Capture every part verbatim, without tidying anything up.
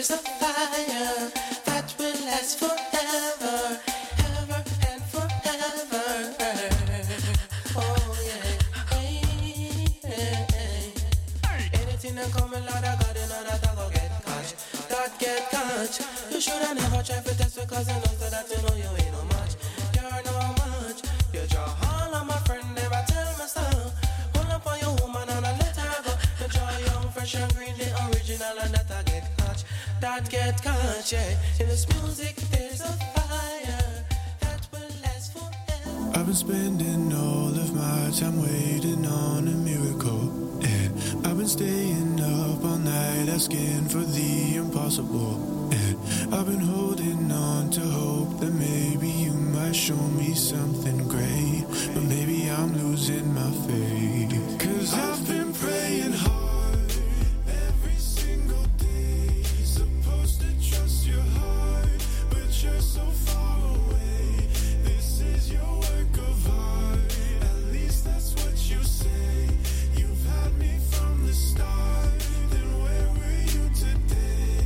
there's a fire that will last forever, ever and forever. Oh yeah, hey, hey, hey. Anything that come in, Lord, I got it, Lord, I don't get caught, don't get caught. You should have never tried for test because I know so that you know you ain't no much. You're no much. You draw all of my friend, never tell me so. Hold up on your woman and I let her go. You draw young, fresh and green, the original, and that I get caught, that get caught, yeah. In this music, there's a fire that will last forever. I've been spending all of my time waiting on a miracle, and I've been staying up all night asking for the impossible, and I've been holding on to hope that maybe you might show me something great, but maybe I'm losing my faith, 'cause I've been praying hard every single day, supposed to trust your heart, but you're so far away. This is your work of art, at least that's what you say. You've had me from the start, then where were you today?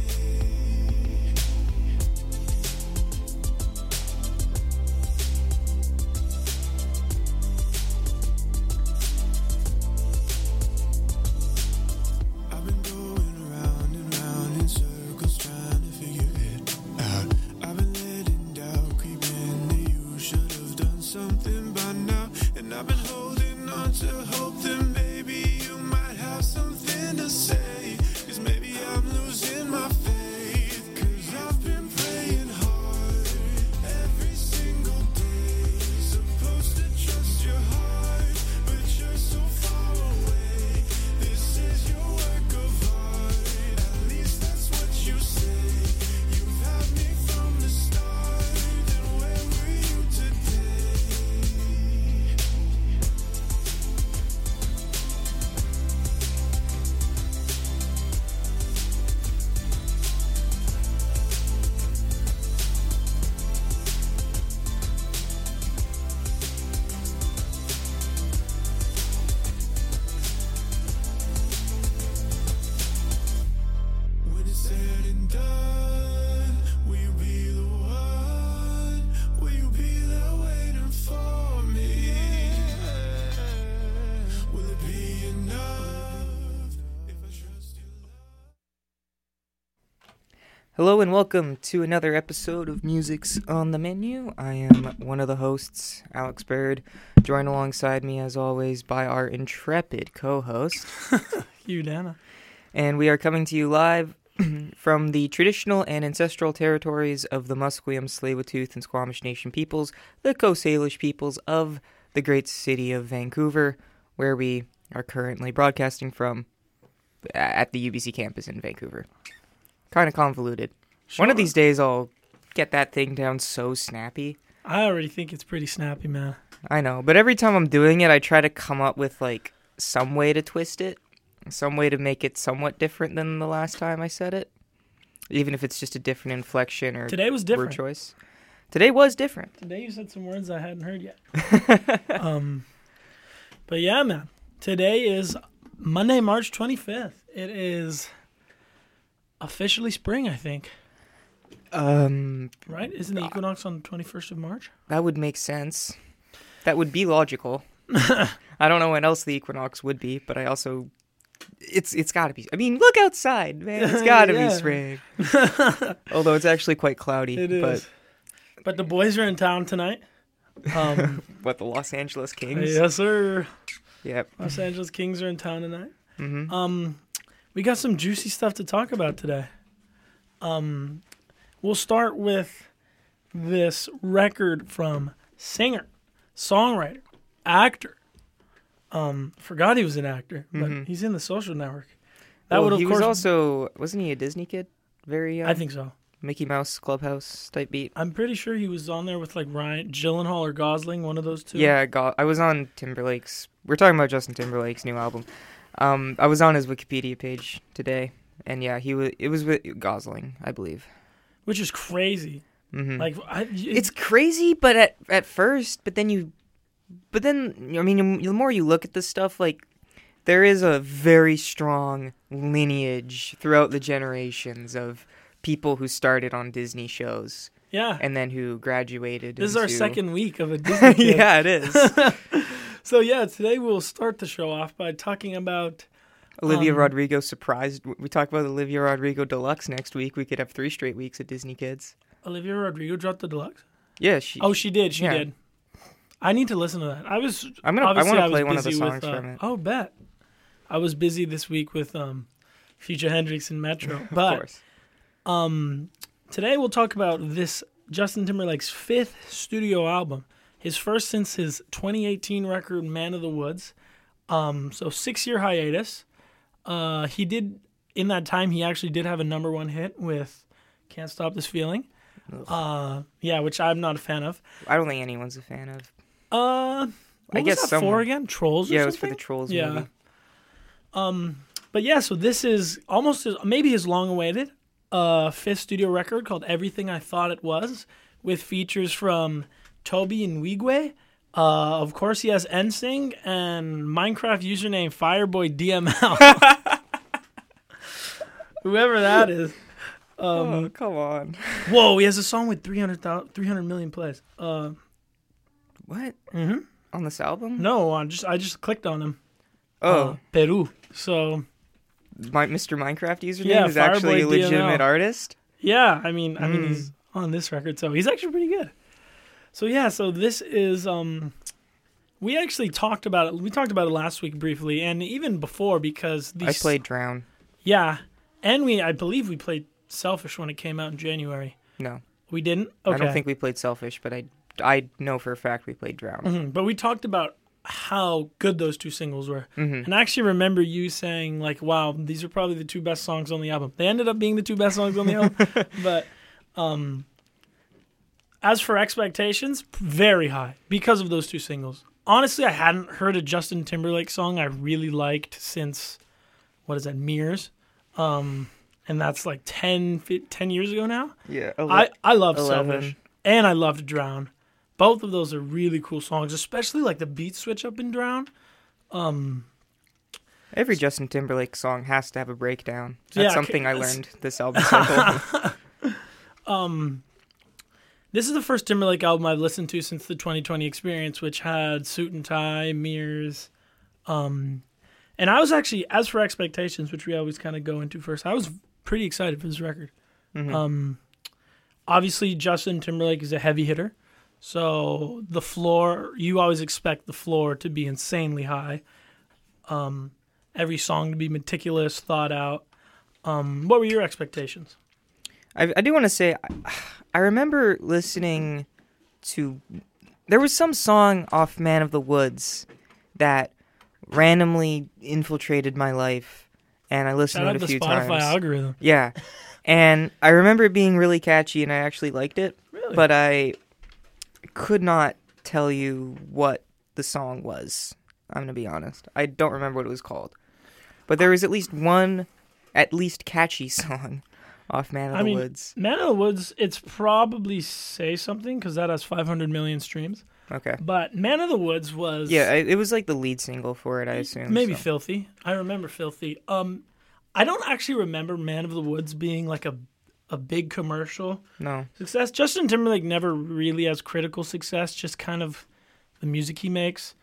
I've been going round and round in circles trying to figure it out. I've been letting doubt creep in that you should have done something by now, and I've been holding on to hope that maybe you might have something to say, 'cause maybe I'm losing my faith, 'cause I've been praying hard every single day, supposed to trust your heart, but you're so far away. This is your work of art, at least that's what you say. You've had me from the start, then where were you today? When it's said and done, will you be the one? Will you be there waiting for me? Will it be enough if I trust you? Hello and welcome to another episode of Music's on the Menu. I am one of the hosts, Alex Bird, joined alongside me as always by our intrepid co-host, Hugh Dana. and we are coming to you live from the traditional and ancestral territories of the Musqueam, Tsleil-Waututh, and Squamish Nation peoples, the Coast Salish peoples of the great city of Vancouver, where we are currently broadcasting from at the U B C campus in Vancouver. Kind of convoluted. One of Sure. these days I'll get that thing down so snappy. I already think it's pretty snappy, man. I know, but every time I'm doing it, I try to come up with, like, some way to twist it. Some way to make it somewhat different than the last time I said it. Even if it's just a different inflection or Today was word different. choice. Today was different. Today you said some words I hadn't heard yet. um, but yeah, man. Today is Monday, March twenty-fifth. It is officially spring, I think. Um, Right? Isn't the equinox on the twenty-first of March? that would make sense. That would be logical. I don't know when else the equinox would be, but I also... It's it's got to be... I mean, look outside, man. It's got to Yeah. be spring. Although it's actually quite cloudy. It is. But But the boys are in town tonight. Um, what, the Los Angeles Kings? yes, sir. Yep. Los Angeles Kings are in town tonight. Mm-hmm. Um, we got some juicy stuff to talk about today. Um, we'll start with this record from singer, songwriter, actor. Um, forgot he was an actor, but Mhm. he's in The Social Network. That Well, would of he course. was also... Wasn't he a Disney kid? Very young? I think so. Mickey Mouse Clubhouse type beat. I'm pretty sure he was on there with like Ryan Gyllenhaal or Gosling, one of those two. Yeah, go- I was on Timberlake's. We're talking about Justin Timberlake's new album. Um, I was on his Wikipedia page today, and yeah, he was. It was with Gosling, I believe. which is crazy. hmm Like I, it's crazy, but at at first, but then you, but then I mean, the more you look at this stuff, like there is a very strong lineage throughout the generations of people who started on Disney shows Yeah. and then who graduated. This is our into- second week of a Disney kid. Yeah, it is. So yeah, today we'll start the show off by talking about Olivia Um, Rodrigo surprised. We talk about Olivia Rodrigo Deluxe next week. We could have three straight weeks of Disney Kids. Olivia Rodrigo dropped the deluxe. Yeah, she. Oh, she did. She Yeah. did. I need to listen to that. I was. I'm gonna- I obviously wanna was play one of the busy songs with, uh, from it. Oh, bet. I was busy this week with um, Future Hendrix and Metro, of but course. um, today we'll talk about this Justin Timberlake's fifth studio album, his first since his twenty eighteen record "Man of the Woods." Um, so six year hiatus. Uh, he did in that time. He actually did have a number one hit with "Can't Stop This Feeling." Uh, yeah, which I'm not a fan of. I don't think anyone's a fan of. Uh, what I was guess that someone- for again? Trolls? Or Yeah, it was for something? the Trolls Yeah. movie. Um, but yeah, so this is almost as, maybe his long-awaited uh fifth studio record called "Everything I Thought It Was," with features from Toby and Wigwe. Uh, of course, he has N Sync and Minecraft username Fireboy D M L. Whoever that is. Um, oh, come on. Whoa, he has a song with three hundred million plays. Uh, What? mm-hmm. On this album? No, I just I just clicked on him. Oh, Uh, Peru. So my Mister Minecraft username Yeah, is actually a Fireboy D M L. legitimate artist. yeah, I mean I mean Mm. he's on this record, so he's actually pretty good. So yeah, so this is um we actually talked about it we talked about it last week briefly and even before because I these played Drown. Yeah. And we I believe we played Selfish when it came out in January. No, We didn't? Okay. I don't think we played Selfish, but I, I know for a fact we played Drown. Mhm, but we talked about how good those two singles were. Mhm. And I actually remember you saying, like, wow, these are probably the two best songs on the album. They ended up being the two best songs on the album. But um, as for expectations, very high because of those two singles. Honestly, I hadn't heard a Justin Timberlake song I really liked since, what is that, Mirrors? Um, and that's like ten, fifteen, ten years ago now. Yeah, I, I love eleven. Selfish. And I loved Drown. Both of those are really cool songs, especially like the beat switch up in Drown. Um, Every Justin Timberlake song has to have a breakdown. That's Yeah, something I it's- learned this album cycle. um, this is the first Timberlake album I've listened to since the twenty twenty Experience, which had Suit and Tie, Mirrors. Um, and I was actually, as for expectations, which we always kind of go into first, I was pretty excited for this record. Mhm. Um, obviously, Justin Timberlake is a heavy hitter. So the floor, you always expect the floor to be insanely high. Um, every song to be meticulous, thought out. Um, what were your expectations? I, I do want to say, I, I remember listening to. There was some song off Man of the Woods that randomly infiltrated my life, and I listened Shout to out it a the few Spotify times. algorithm. Yeah, and I remember it being really catchy, and I actually liked it. Really? But I could not tell you what the song was. I'm gonna be honest. I don't remember what it was called. But there was at least one, at least catchy song off Man of I the mean, Woods. Man of the Woods, it's probably Say Something because that has five hundred million streams. Okay. But Man of the Woods was Yeah, I- it was like the lead single for it, I assume. maybe so. Filthy. I remember Filthy. Um, I don't actually remember Man of the Woods being like a a big commercial No. success. Justin Timberlake never really has critical success, just kind of the music he makes.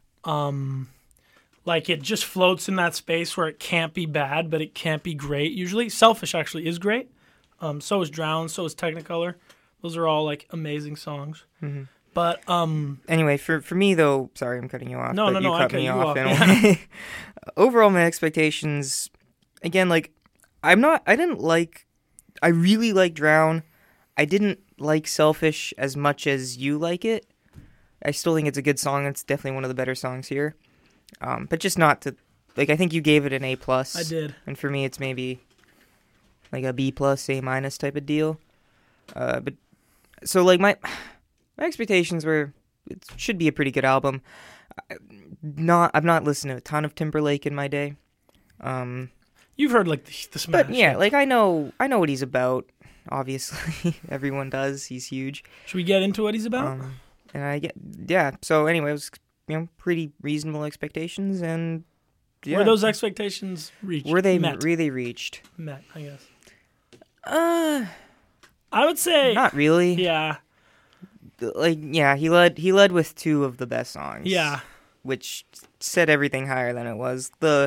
Um, like it just floats in that space where it can't be bad, but it can't be great. Usually, Selfish actually is great. Um, so is Drown. So is Technicolor. Those are all like amazing songs. Mhm. But um, Anyway, for for me though, sorry, I'm cutting you off. No, but no, you no, I cut cut me you off. off, in a yeah. way. Overall, my expectations, again, like I'm not. I didn't like. I really like Drown. I didn't like Selfish as much as you like it. I still think it's a good song. It's definitely one of the better songs here. Um, but just not to like. I think you gave it an A plus. I did. And for me, it's maybe like a B plus, A minus type of deal. Uh, but so like my my expectations were it should be a pretty good album. I, not I've not listened to a ton of Timberlake in my day. Um, You've heard like the, the smash. but yeah, like I know I know what he's about. Obviously, everyone does. He's huge. Should we get into what he's about? Um, and I get yeah. So anyway, it was you know pretty reasonable expectations, and yeah, Were those expectations reached? were they met? really reached? met, I guess. Uh, I would say, not really. yeah, Like, yeah, he led. He led with two of the best songs. yeah, which set everything higher than it was. The,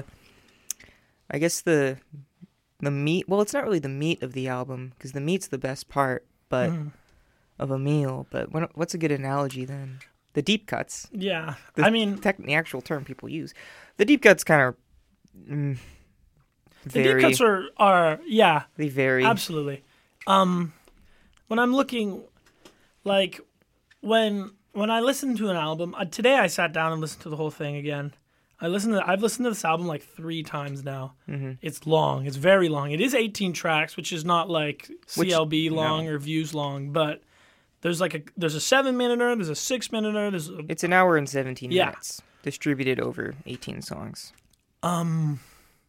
I guess the, the meat. Well, it's not really the meat of the album because the meat's the best part, but Mhm. of a meal. But what, what's a good analogy then? The deep cuts. yeah. The I mean, tech, the actual term people use. The deep cuts kind of. Mm, the very, deep cuts are are yeah, they vary. absolutely. Um, when I'm looking, like when when I listen to an album, uh, today I sat down and listened to the whole thing again. I listened to I've listened to this album like three times now. Mm-hmm. It's long. It's very long. It is eighteen tracks, which is not like Which- C L B no. long or Views long, but there's like a there's a seven minuter, there's a six minuter, there's a, It's an hour and seventeen Yeah. minutes, distributed over eighteen songs. um.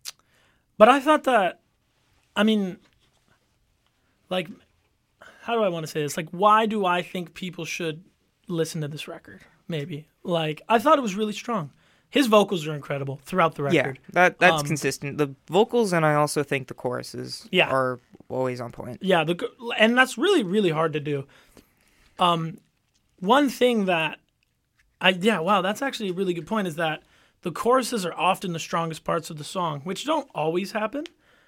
But I thought that, I mean, like, how do I want to say this? Like, why do I think people should listen to this record? Maybe like I thought it was really strong. His vocals are incredible throughout the Yeah, record. that that's Um, consistent. The vocals and I also think the choruses Yeah. are always on point. Yeah, the and that's really really hard to do. Um, one thing that I yeah wow that's actually a really good point is that the choruses are often the strongest parts of the song, which don't always happen.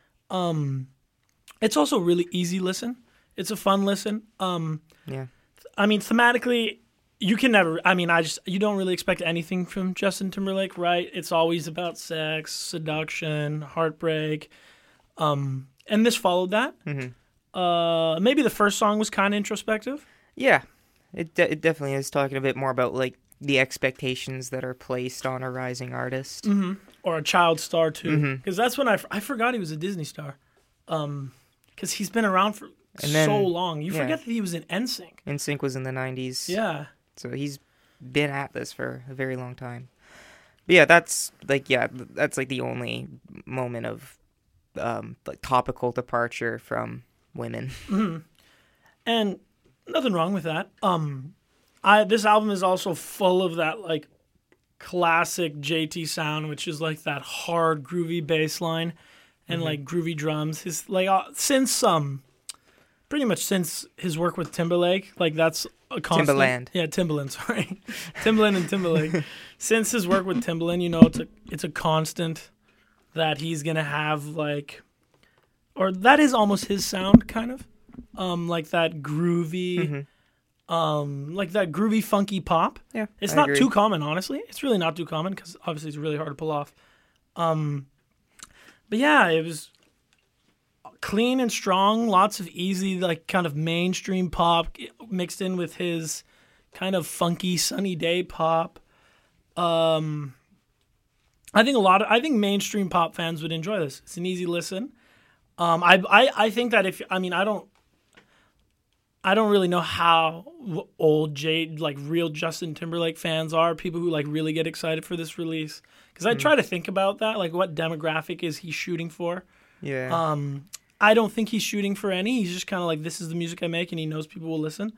Um, it's also really easy listen. It's a fun listen. Um, Yeah. I mean, thematically, you can never. I mean, I just you don't really expect anything from Justin Timberlake, right? It's always about sex, seduction, heartbreak, um, and this followed that. Mhm. Uh, maybe the first song was kind of introspective. Yeah, it de- it definitely is talking a bit more about like the expectations that are placed on a rising artist. Mm-hmm. Or a child star too, Mhm. because that's when I, f- I forgot he was a Disney star, um, because he's been around for And then- so long. You yeah. forget that he was in N Sync. N Sync was in the nineties. Yeah, So he's been at this for a very long time. But yeah, that's like yeah, that's like the only moment of um like topical departure from women. and nothing wrong with that. Um, I this album is also full of that like classic J T sound, which is like that hard groovy bass line and like groovy drums. His like uh, since um pretty much since his work with Timberlake, like that's a constant. Timbaland. Yeah, Timbaland, sorry. Timbaland and Timberlake. Since his work with Timbaland, you know, it's a it's a constant that he's going to have like or that is almost his sound kind of. Um like that groovy Mhm. um like that groovy funky pop. Yeah, It's I not agree. too common, honestly. It's really not too common because obviously it's really hard to pull off. Um, but yeah, it was clean and strong. Lots of easy, like kind of mainstream pop mixed in with his kind of funky sunny day pop. Um, I think a lot of I think mainstream pop fans would enjoy this. It's an easy listen. Um, I, I I think that if I mean I don't. I don't really know how w- old Jade, like real Justin Timberlake fans are, people who like really get excited for this release. Because I try to think about that, like what demographic is he shooting for? Yeah. Um, I don't think he's shooting for any. He's just kind of like, this is the music I make, and he knows people will listen.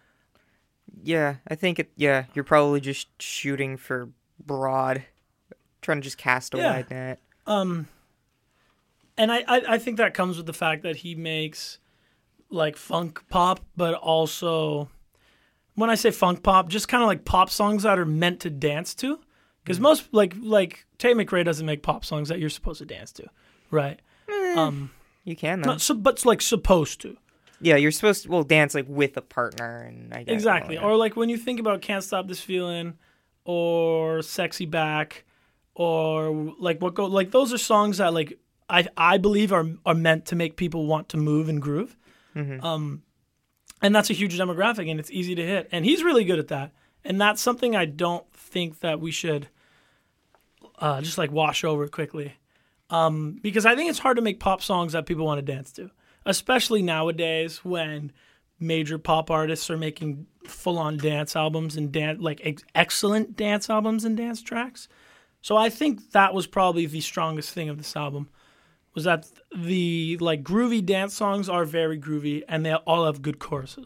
Yeah, I think it. Yeah, you're probably just shooting for broad, trying to just cast a Yeah. wide net. Um, and I, I, I think that comes with the fact that he makes like funk pop, but also when I say funk pop, just kind of like pop songs that are meant to dance to. Because most like like Tate McRae doesn't make pop songs that you're supposed to dance to, right? Um, You can though. not so, but it's like supposed to. Yeah, you're supposed to well dance like with a partner, and I guess Exactly. well, yeah. Or like when you think about Can't Stop This Feeling or Sexy Back or like what go like those are songs that like I I believe are are meant to make people want to move and groove. Mhm. Um and that's a huge demographic and it's easy to hit. And he's really good at that. And that's something I don't think that we should uh, just like wash over quickly. Um, because I think it's hard to make pop songs that people want to dance to, especially nowadays when major pop artists are making full-on dance albums and dan- like ex- excellent dance albums and dance tracks. So I think that was probably the strongest thing of this album was that the like groovy dance songs are very groovy and they all have good choruses.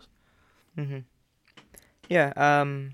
Yeah, um,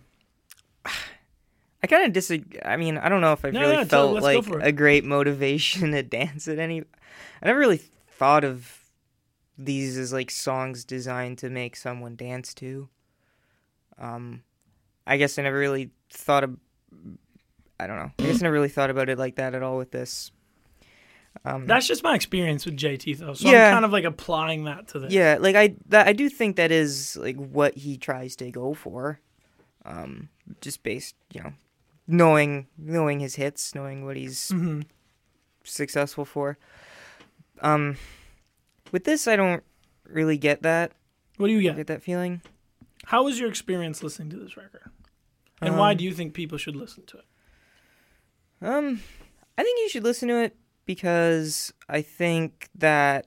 I kind of disagree. I mean, I don't know if I No, really yeah, tell- felt let's go like for it. a great motivation to dance at any. I never really thought of these as like songs designed to make someone dance to. Um, I guess I never really thought of. I don't know. I guess I never really thought about it like that at all with this. Um, That's just my experience with J T though. So Yeah. I'm kind of like applying that to this. yeah, like I that, I do think that is like what he tries to go for. Um, just based, you know, knowing knowing his hits, knowing what he's hmm successful for. Um, with this, I don't really get that. What do you get? Get that feeling. How was your experience listening to this record? And why Um, do you think people should listen to it? Um, I think you should listen to it because I think that.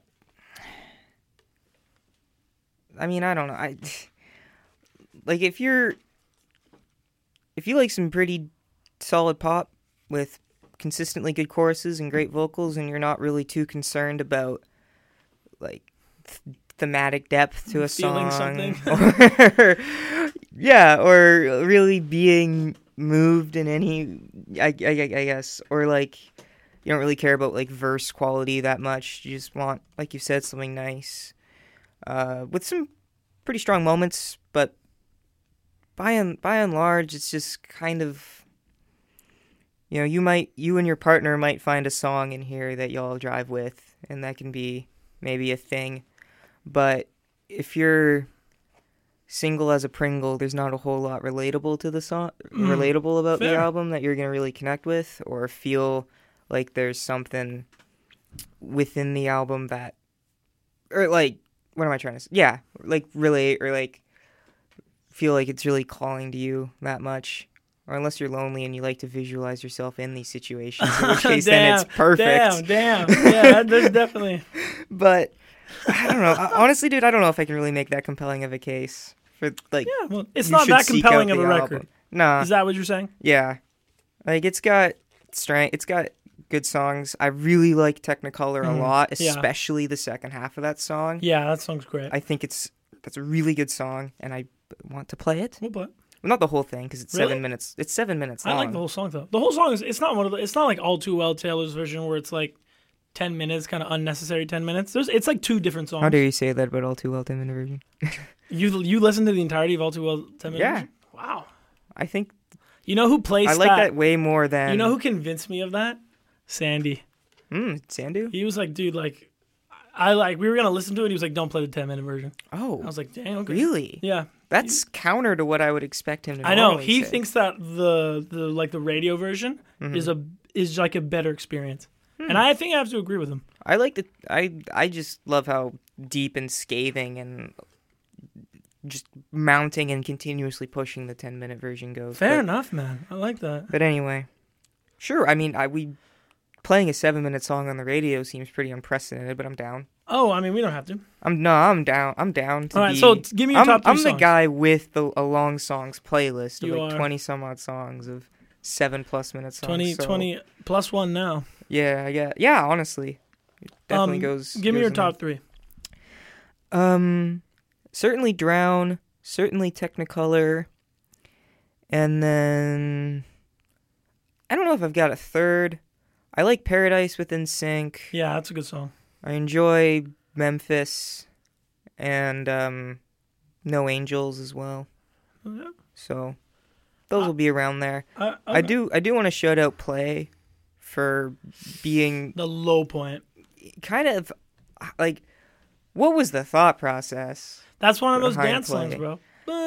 I mean, I don't know. I like if you're if you like some pretty solid pop with consistently good choruses and great vocals, and you're not really too concerned about like th- thematic depth to a Feeling song, something. or yeah, or really being moved in any, I, I, I guess, or like you don't really care about like verse quality that much. You just want, like you said, something nice, uh, with some pretty strong moments, but by and by and large, it's just kind of, you know, you might you and your partner might find a song in here that y'all drive with, and that can be maybe a thing. But if you're single as a Pringle, there's not a whole lot relatable to the song, Mm, relatable about the fair. album that you're gonna really connect with, or feel like there's something within the album that, or like, what am I trying to say? Yeah, like relate or like feel like it's really calling to you that much. Or unless you're lonely and you like to visualize yourself in these situations, in which case then it's perfect. Damn, damn. Yeah, there's definitely. But I don't know. I- Honestly, dude, I don't know if I can really make that compelling of a case for like. Yeah, well, it's you not should that seek compelling out of a the record. album. Nah. Is that what you're saying? Yeah. Like it's got strength. It's got good songs. I really like Technicolor a Mhm. lot, Yeah. especially the second half of that song. Yeah, that song's great. I think it's that's a really good song, and I want to play it. Well, but Well, not the whole thing because it's Really? seven minutes. It's seven minutes I long. like the whole song though. The whole song is it's not one of the it's not like All Too Well Taylor's version where it's like ten minutes, kind of unnecessary ten minutes. There's it's like two different songs. How dare you say that about All Too Well ten minute version? You you listen to the entirety of All Too Well ten minutes? Yeah. Version? Wow. I think You know who placed I like that? that way more than You know who convinced me of that? Sandy. Mm, Sandu. He was like, dude, like I like we were gonna listen to it. He was like, don't play the ten minute version. Oh, I was like, dang, okay. really? Yeah. That's counter to what I would expect him to. I know. normally He say. thinks that the the like the radio version Mhm. is a is like a better experience. Hmm. And I think I have to agree with him. I like the. I I just love how deep and scathing and just mounting and continuously pushing the ten minute version goes. Fair but, enough, man. I like that. But anyway, sure. I mean, I we playing a seven minute song on the radio seems pretty unprecedented, but I'm down. Oh, I mean, we don't have to. I'm no, I'm down. I'm down to All right, be. so t- give me your I'm, top three I'm the songs. guy with the a long songs playlist of You like are. twenty some odd songs of seven plus minute songs. twenty, so, twenty plus one now. Yeah, I get. Yeah, honestly, it definitely Um, goes. Give me goes your in there. top three. Um, certainly Drown, certainly Technicolor, and then I don't know if I've got a third. I like Paradise with N Sync. Yeah, that's a good song. I enjoy Memphis, and um, No Angels as well. Yeah. So those Uh, will be around there. I, I do. I do want to shout out Play for being The low point. kind of like. What was the thought process? That's one of those Behind dance songs, Play. bro.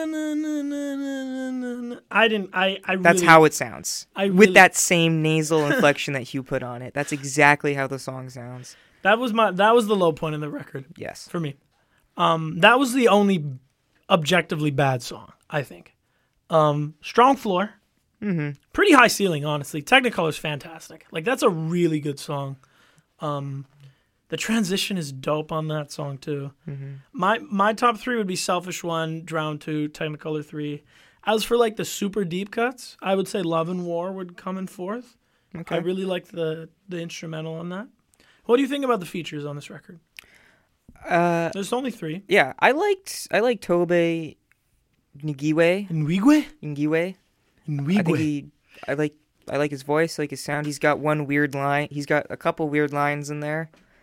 I didn't. I. I. That's really, how it sounds. I With really- that same nasal inflection that Hugh put on it. That's exactly how the song sounds. That was my. That was the low point in the record Yes. for me. Um, that was the only objectively bad song, I think. Um, strong floor. Mm-hmm. Pretty high ceiling, honestly. Technicolor's fantastic. Like that's a really good song. Um, the transition is dope on that song too. Mm-hmm. My my top three would be Selfish One, Drown Two, Technicolor Three. As for like the super deep cuts, I would say Love and War would come in fourth. Okay. I really like the the instrumental on that. What do you think about the features on this record? uh, There's only three. yeah, I liked I liked Tobe Ngiwe. Nwigwe? Ngiwe. I think Nwigwe. he. I like. I like his voice. I like his sound. He's got one weird line. He's got a couple weird lines in there.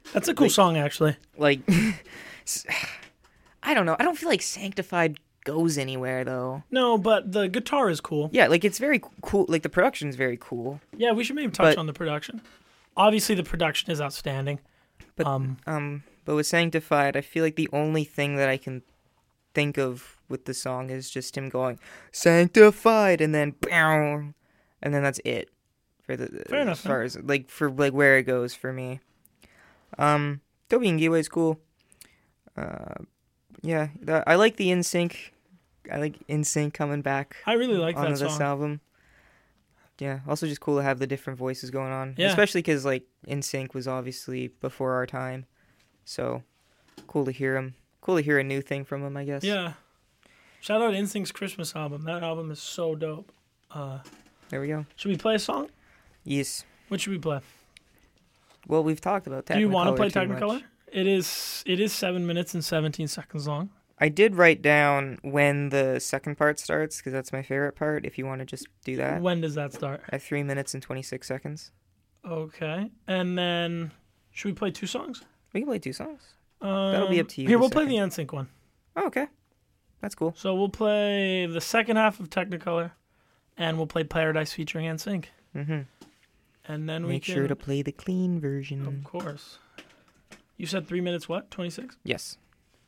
That's a cool Like- song, actually. Like, I don't know. I don't feel like Sanctified goes anywhere though. No, but the guitar is cool. Yeah, like it's very cool. Like the production's very cool. Yeah, we should maybe touch But- on the production. Obviously, the production is outstanding. But- um, Um, but with Sanctified, I feel like the only thing that I can think of with the song is just him going Sanctified, and then bow, and then that's it for the Fair enough, as far as like for like where it goes for me. Um, Toby and Giwe is cool. Uh, yeah, the, I like the N Sync. I like N Sync coming back I really like on that this song. album. Yeah, also just cool to have the different voices going on, Yeah. especially because like N Sync was obviously before our time, so cool to hear him. Cool to hear a new thing from him, I guess. Yeah. Shout out N Sync's Christmas album. That album is so dope. Uh, There we go. should we play a song? Yes. What should we play? Well, we've talked about Technicolor. Do you want to play too much. Technicolor? It is. It is seven minutes and seventeen seconds long. I did write down when the second part starts because that's my favorite part. If you want to just do that When does that start? at three minutes and twenty six seconds, Okay, and then should we play two songs? we can play two songs. Um, That'll be up to you Here, the we'll play second. the N Sync one. Oh, okay, that's cool. So we'll play the second half of Technicolor, and we'll play Paradise featuring N Sync, Mm-hmm. and then we Make can. sure to play the clean version. Of course. You said three minutes. What? Twenty six. Yes,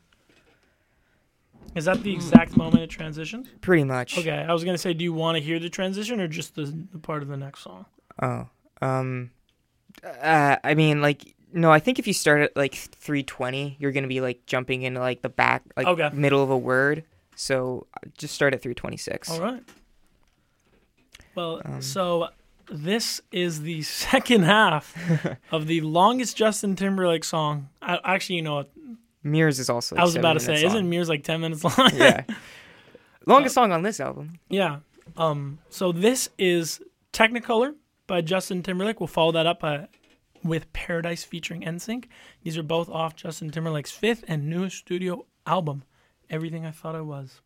Is that the exact moment it transitions? pretty much. Okay, I was gonna say, do you want to hear the transition or just the, the part of the next song? Oh, um, uh, I mean, like, no, I think if you start at like three twenty, you're gonna be like jumping into like the back, like Okay. middle of a word. So uh, just start at three twenty six. All right. Well, Um, so this is the second half of the longest Justin Timberlake song. I, actually, you know what? Mirrors is also. Like I was about to seven say, minutes isn't long. Mirrors like ten minutes long? Yeah, longest song on this album. Yeah. Um. So this is Technicolor by Justin Timberlake. We'll follow that up uh, with Paradise featuring N Sync. These are both off Justin Timberlake's fifth and newest studio album, Everything I Thought I Was.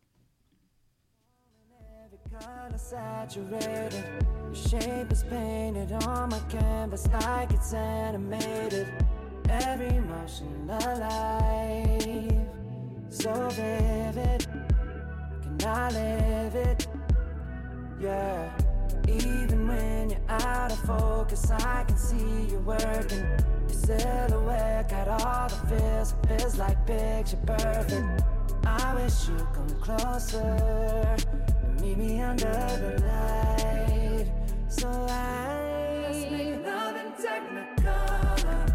Kinda saturated. Your shape is painted on my canvas like it's animated. Every emotion alive, so vivid. Can I live it? Yeah. Even when you're out of focus, I can see you working. Your silhouette got all the feels, it feels like picture perfect. I wish you'd come closer. Meet me under the light, so I let's make love in Technicolor.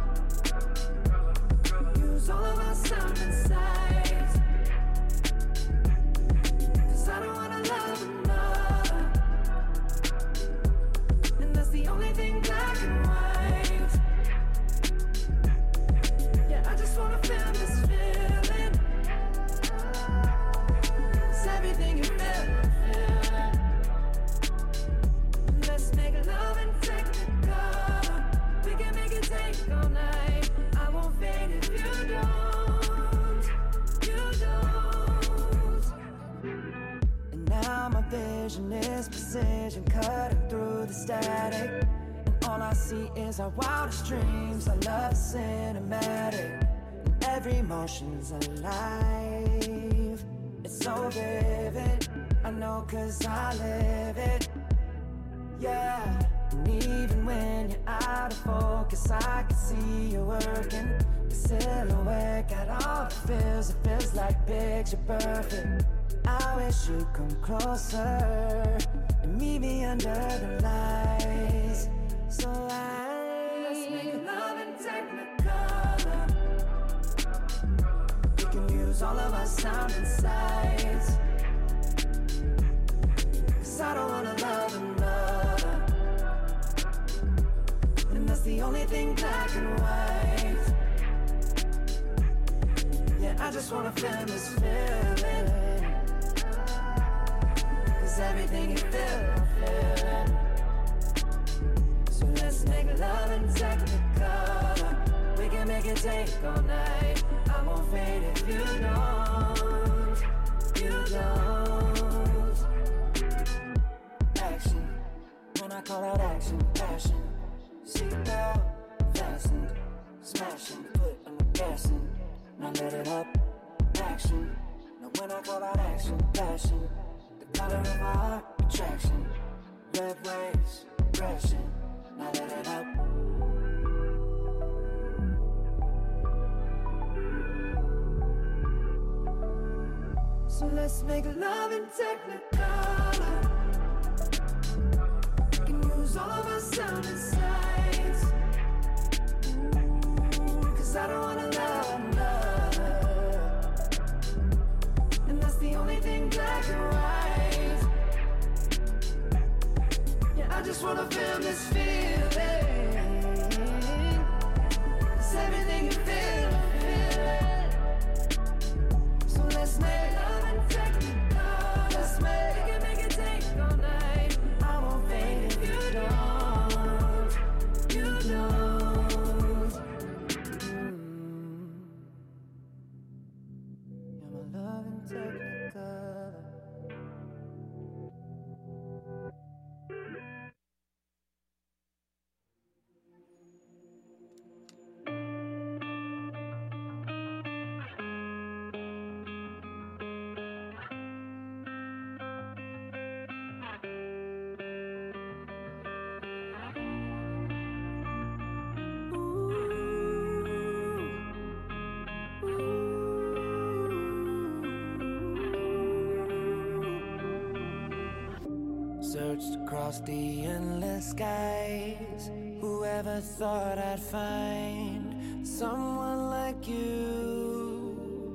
Use all of our sound and sights, 'cause I don't wanna love another, and that's the only thing black and white. Yeah, I just wanna feel this feeling. It's everything you feel. Let's make love in Technicolor. We can make it take all night. I won't fade if you don't. You don't. And now my vision is precision, cutting through the static. And all I see is our wildest dreams. I love cinematic. And every emotion's alive. It's so vivid. I know 'cause I live it. Yeah, and even when you're out of focus, I can see you working. Your silhouette got all the feels, it feels like picture perfect. I wish you'd come closer and meet me under the lights, so I let's make love in Technicolor. We can use all of our sound and sights, 'cause I don't wanna love another, and that's the only thing black and white. Yeah, I just wanna feel this feeling, 'cause everything you feel, I'm feeling. So let's make love in Technicolor. We can make it take all night. I won't fade if you don't. You don't. Action, when I call out action, passion. Seatbelt fastened. smashing, foot on the gas and now let it up, action. Now when I call out action, passion, the color of my heart, attraction, red waves, crashing, now let it up. So let's make love in Technicolor. We can use all of our sound and sights. Ooh, cause I don't wanna love another. And that's the only thing black and white. Yeah, I just wanna feel this feeling. It's everything you feel, feel it. So let's make love and Technicolor. Let's make, we can make it take all night. I won't fade if you don't. You don't. Mm. You're my love and Technicolor. Searched across the endless skies. Whoever thought I'd find someone like you?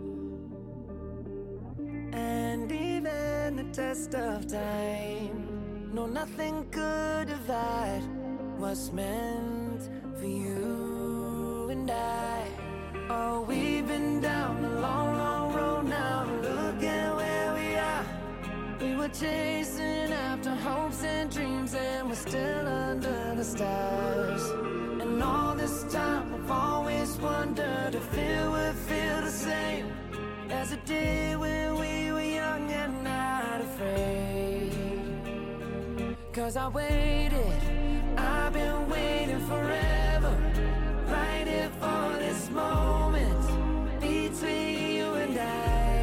And even the test of time, no, nothing could divide what's meant for you and I. Oh, we've been down a long, long road now. Look at where we are. We were chasing after hopes and dreams, and we're still under the stars. And all this time I've always wondered if it would feel the same as it did when we were young and not afraid. Cause I waited, I've been waiting forever, right here for this moment between you and I.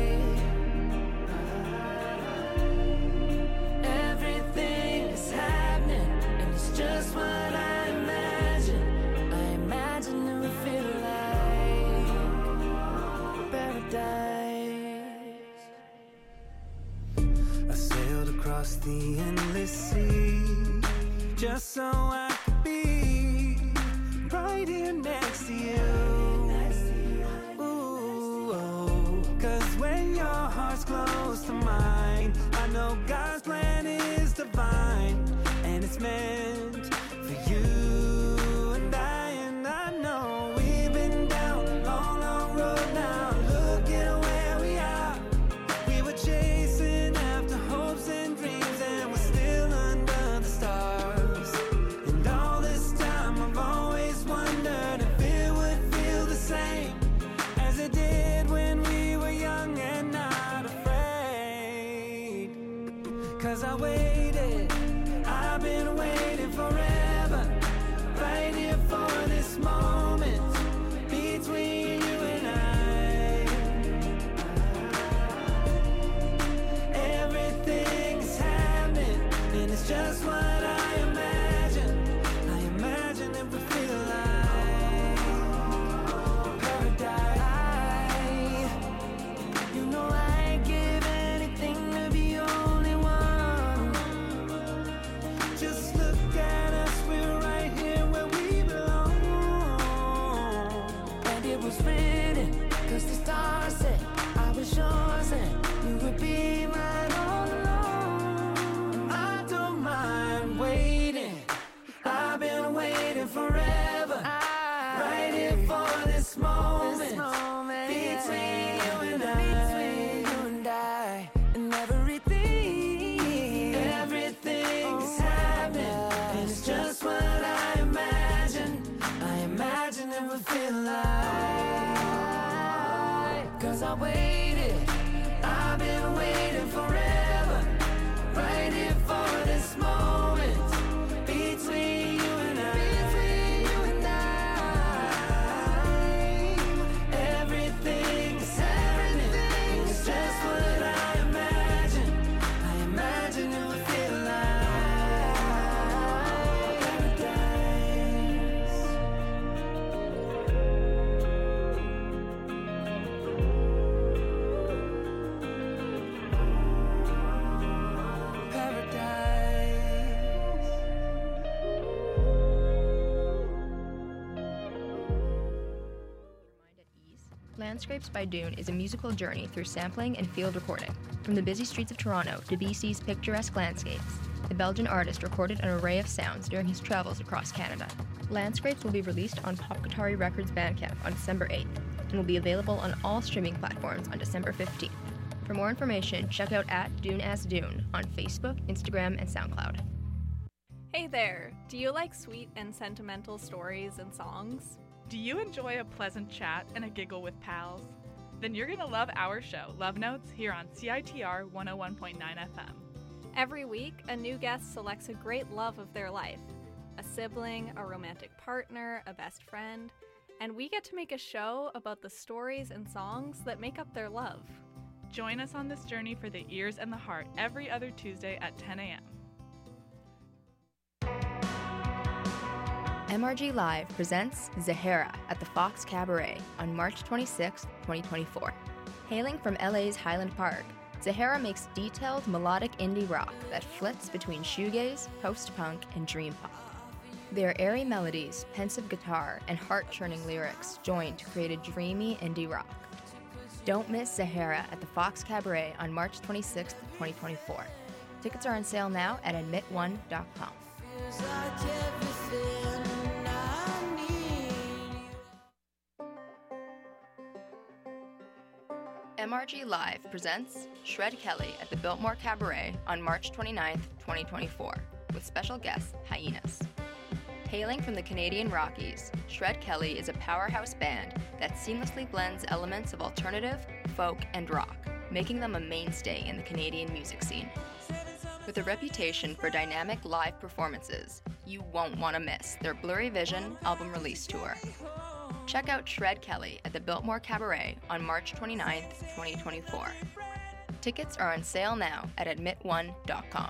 Just what I imagine. I imagine it would feel like paradise. I sailed across the endless sea just so I could be right here next to you. Ooh, oh. Cause when your heart's close to mine, I know God's plan is divine. And it's meant for you and I, and I know we've been down a long, long road now. Look at where we are. We were chasing after hopes and dreams, and we're still under the stars. And all this time I've always wondered if it would feel the same as it did when we were young and not afraid. Cause I waited, I've been waiting forever, right here for this moment between you and I. Everything is happening, and it's just what I imagine. I imagine it would feel like paradise. You know I'd give anything to be only one. Just look at us, we're right here where we belong. And it was written, cause the stars said I was yours and you would be mine all along. And I don't mind waiting, I've been waiting forever, right here for this moment, this moment between you and I, between you and I, and everything, everything is happening, and it's just what I imagine. I imagine it would feel like. Cause I waited, I've been waiting forever, right here for this moment between you and I, between you and I. Landscapes by Dune is a musical journey through sampling and field recording. From the busy streets of Toronto to B C's picturesque landscapes, the Belgian artist recorded an array of sounds during his travels across Canada. Landscapes will be released on Pop Guitari Records Bandcamp on December eighth and will be available on all streaming platforms on December fifteenth. For more information, check out at Dune as Dune on Facebook, Instagram, and SoundCloud. Hey there! Do you like sweet and sentimental stories and songs? Do you enjoy a pleasant chat and a giggle with pals? Then you're going to love our show, Love Notes, here on C I T R one oh one point nine F M. Every week, a new guest selects a great love of their life, a sibling, a romantic partner, a best friend, and we get to make a show about the stories and songs that make up their love. Join us on this journey for the ears and the heart every other Tuesday at ten a.m. M R G Live presents Zahara at the Fox Cabaret on March twenty-sixth, twenty twenty-four. Hailing from L A's Highland Park, Zahara makes detailed melodic indie rock that flits between shoegaze, post-punk, and dream pop. Their airy melodies, pensive guitar, and heart-churning lyrics join to create a dreamy indie rock. Don't miss Zahara at the Fox Cabaret on March twenty-sixth, twenty twenty-four. Tickets are on sale now at admit one dot com. M R G Live presents Shred Kelly at the Biltmore Cabaret on March twenty-ninth, twenty twenty-four, with special guest Hyenas. Hailing from the Canadian Rockies, Shred Kelly is a powerhouse band that seamlessly blends elements of alternative, folk, and rock, making them a mainstay in the Canadian music scene. With a reputation for dynamic live performances, you won't want to miss their Blurry Vision album release tour. Check out Shred Kelly at the Biltmore Cabaret on March twenty-ninth, twenty twenty-four. Tickets are on sale now at admit one dot com.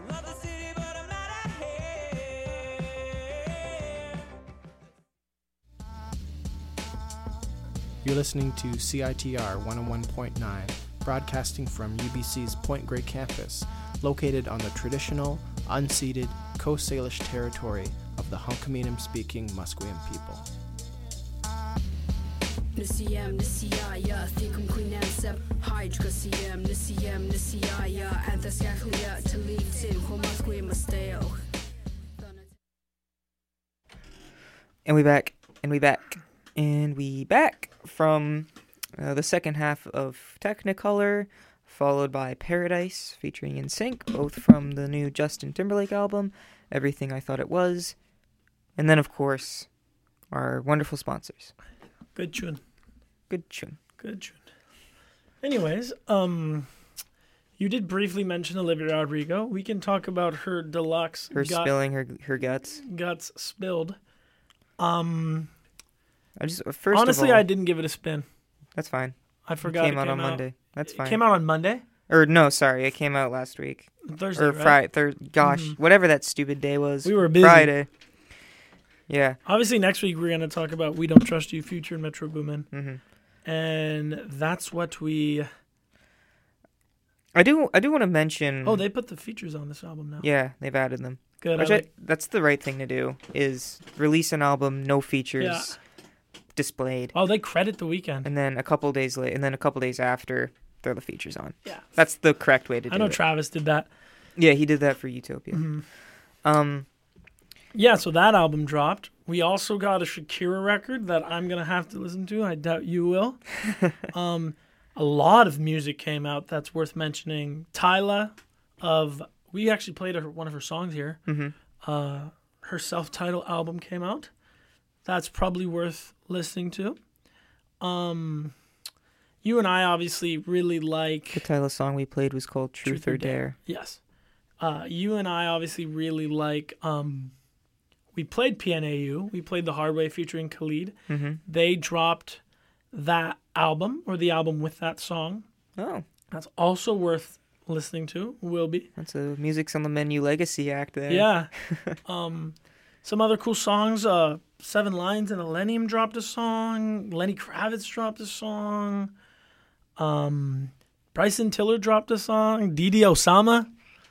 You're listening to C I T R one oh one point nine, broadcasting from U B C's Point Grey campus, located on the traditional, unceded Coast Salish territory of the Hunkaminam-speaking Musqueam people. Nisiyam nisiyaya thikum quinansab hydra siyam nisiyam nisiyaya anthascalia talitin homasque masteo. And we back, and we back, and we back from uh, the second half of Technicolor, followed by Paradise featuring NSYNC, both from the new Justin Timberlake album, Everything I Thought It Was, and then, of course, our wonderful sponsors. Good tune. Good tune. Good tune. Anyways, um, you did briefly mention Olivia Rodrigo. We can talk about her deluxe Her gut, spilling her her guts. guts spilled. Um, I just first honestly, of all, I didn't give it a spin. That's fine. I forgot It came it out came on out. Monday. That's fine. It came out on Monday, Or no, sorry, it came out last week. Thursday, or right? Friday. Third, gosh, Mhm. whatever that stupid day was. We were busy. Friday. Yeah. Obviously, next week we're going to talk about "We Don't Trust You" Future and Metro Boomin, Mm-hmm. and that's what we. I do. I do want to mention. Oh, they put the features on this album now. Yeah, they've added them. Good. Which I I, like- that's the right thing to do. Is release an album, no features Yeah. displayed, Oh, they credit the weekend. and then a couple days late, and then a couple days after, throw the features on. Yeah. That's the correct way to do I know it. Travis did that. Yeah, he did that for Utopia. Mhm. Um. Yeah, so that album dropped. We also got a Shakira record that I'm going to have to listen to. I doubt you will. um, a lot of music came out that's worth mentioning. Tyla of, we actually played her, one of her songs here. Mhm. Uh, her self-titled album came out. That's probably worth listening to. Um, you and I obviously really like... The title song we played was called Truth, Truth or or Dare. Yes. Uh, you and I obviously really like... Um, we played P N A U. We played The Hard Way featuring Khalid. Mm-hmm. They dropped that album, or the album with that song. Oh. That's also worth listening to. Will be. That's a Music's on the Menu legacy act there. Yeah. um, some other cool songs. Uh, Seven Lions and Millennium dropped a song. Lenny Kravitz dropped a song. Um, Bryson Tiller dropped a song. Didi Osama.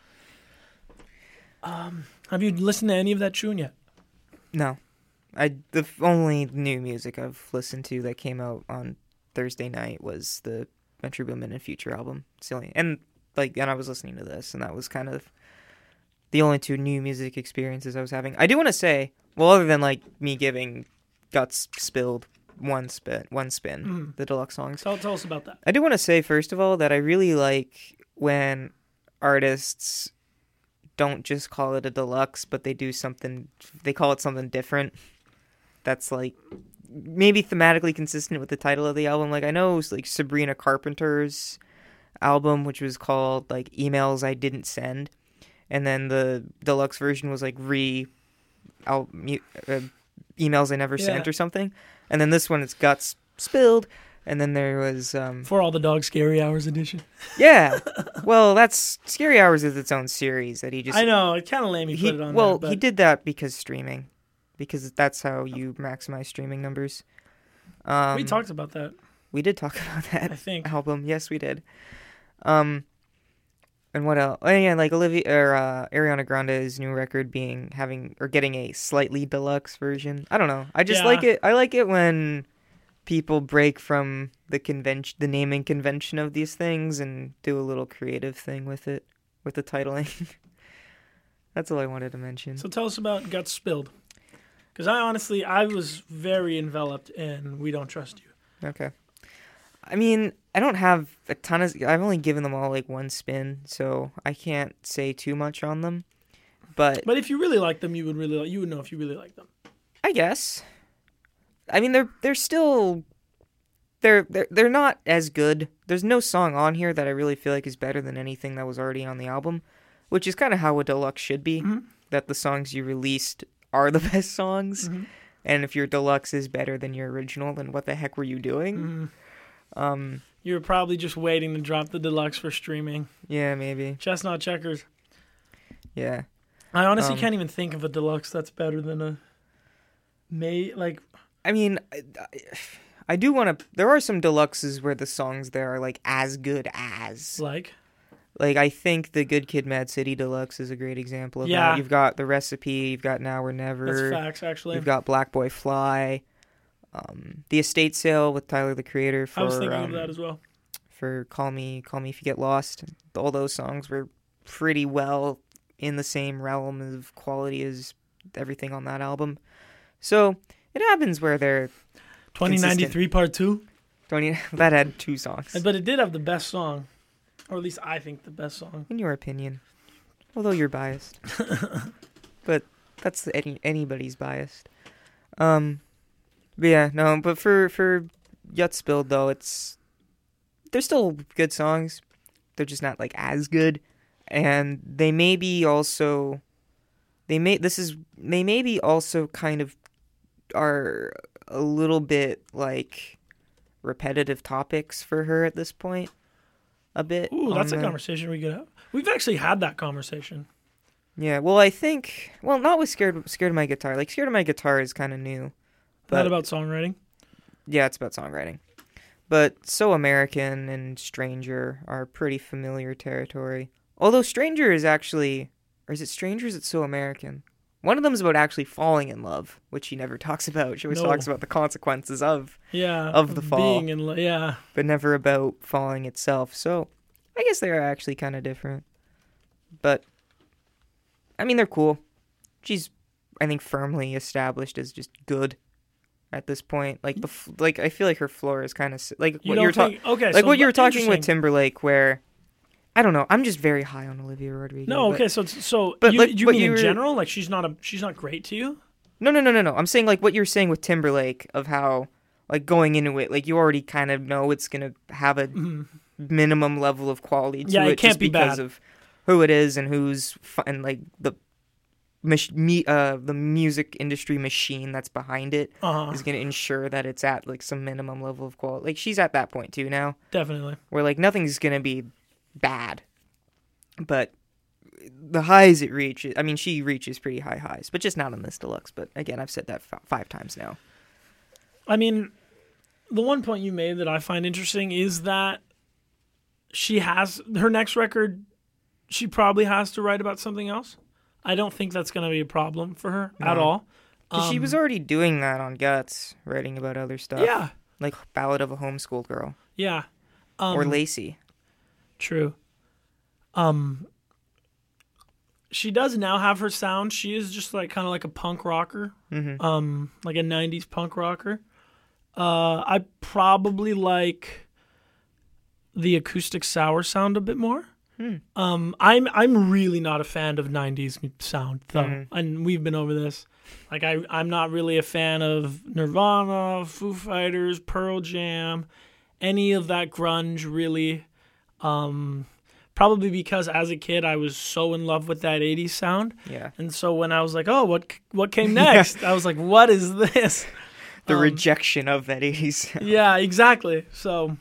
Um, have you listened to any of that tune yet? No. I the f- only new music I've listened to that came out on Thursday night was the Metro Boomin and Future album. It's the only, and like, and I was listening to this, and that was kind of the only two new music experiences I was having. I do want to say, well, other than like me giving Guts Spilled one spin, one spin, Mm. the deluxe songs. Tell, tell us about that. I do want to say, first of all, that I really like when artists don't just call it a deluxe, but they do something, they call it something different that's like maybe thematically consistent with the title of the album. Like, I know like Sabrina Carpenter's album, which was called like Emails I Didn't Send, and then the deluxe version was like re I'll, uh, Emails I Never Yeah. Sent or something. And then this one, it's Guts Spilled. And then there was... Um, For All the Dogs Scary Hours edition. yeah. Well, that's... Scary Hours is its own series that he just... I know. It kind of lame he, he put it on Well, there, he but did that because streaming. Because that's how you maximize streaming numbers. Um, we talked about that. We did talk about that I think. album. Yes, we did. Um, and what else? Oh, yeah, like Olivia or uh, Ariana Grande's new record being having or getting a slightly deluxe version. I don't know. I just Yeah. like it. I like it when people break from the convention, the naming convention of these things, and do a little creative thing with it, with the titling. That's all I wanted to mention. So tell us about Guts Spilled. Because I honestly, I was very enveloped in We Don't Trust You. Okay. I mean, I don't have a ton of... I've only given them all, like, one spin, so I can't say too much on them. But... But if you really like them, you would really like, you would know if you really like them. I guess. I mean, they're they're still... They're, they're, they're not as good. There's no song on here that I really feel like is better than anything that was already on the album, which is kind of how a deluxe should be, Mhm. that the songs you released are the best songs. Mhm. And if your deluxe is better than your original, then what the heck were you doing? Mhm. Um, You were probably just waiting to drop the deluxe for streaming. yeah, maybe. Chestnut Checkers. Yeah. I honestly Um, can't even think of a deluxe that's better than a May. Like, I mean, I, I do want to... There are some deluxes where the songs there are, like, as good as. like Like, I think the Good Kid, Mad City Deluxe is a great example of Yeah. that. You've got The Recipe, you've got Now or that's Never, facts. Actually, you've got Black Boy Fly, um, The Estate Sale with Tyler, the Creator, for, I was thinking um, of that as well. for Call Me, Call Me If You Get Lost. All those songs were pretty well in the same realm of quality as everything on that album. So, it happens where they're... twenty ninety-three Part Two. twenty that had two songs. But it did have the best song, or at least I think the best song. In your opinion. Although you're biased. But that's any anybody's biased. Um but yeah, no, but for for Guts Spilled though, it's they're still good songs. They're just not like as good. And they may be also they may this is they may be also kind of are a little bit like repetitive topics for her at this point. A bit. Ooh, that's a on the- conversation we could have. We've actually had that conversation. Yeah, well, I think, well, not with Scared Scared of My Guitar. Like, Scared of My Guitar is kind of new. But, Not about songwriting. yeah, it's about songwriting. But So American and Stranger are pretty familiar territory. Although Stranger is actually, or is it Stranger or is it So American? One of them is about actually falling in love, which she never talks about. She always No. talks about the consequences of, Yeah, Of the fall. Being in, lo- yeah, but never about falling itself. So, I guess they are actually kind of different. But, I mean, they're cool. She's, I think, firmly established as just good at this point. Like, the f- like I feel like her floor is kind of, like, you what don't you were talking, think? Okay, like so what you were but talking with interesting. Timberlake, where, I don't know, I'm just very high on Olivia Rodrigo. No, but- okay, so it's- so but you, like you what mean you in were- general, like she's not a she's not great to you? No, no, no, no, no. I'm saying, like, what you're saying with Timberlake, of how, like, going into it, like, you already kind of know it's going to have a minimum level of quality to Mm-hmm. Yeah, it it can't just be because bad. of who it is and who's, fu- and, like, the mach- me, uh, the music industry machine that's behind it Uh-huh. is going to ensure that it's at, like, some minimum level of quality. Like, she's at that point, too, now, Definitely. where, like, nothing's going to be bad. But the highs it reaches, I mean, she reaches pretty high highs, but just not on this deluxe. But again, I've said that f- five times now. I mean, the one point you made that I find interesting is that she has her next record. She probably has to write about something else. I don't think that's going to be a problem for her at No. all. 'Cause she Um, was already doing that on Guts, writing about other stuff. Yeah, like Ballad of a Homeschool Girl Yeah. Um, or Lacey. True. Um, she does now have her sound. She is just like kind of like a punk rocker, Mm-hmm. um, like a nineties punk rocker. Uh, I probably like the acoustic sour sound a bit more. Hmm. Um, I'm I'm really not a fan of nineties sound though, Mhm. and we've been over this. Like I I'm not really a fan of Nirvana, Foo Fighters, Pearl Jam, any of that grunge really. Um, probably because as a kid I was so in love with that eighties sound, Yeah. and so when I was like, oh, what what came next? I was like, what is this? The Um, rejection of that eighties. Yeah, exactly. So,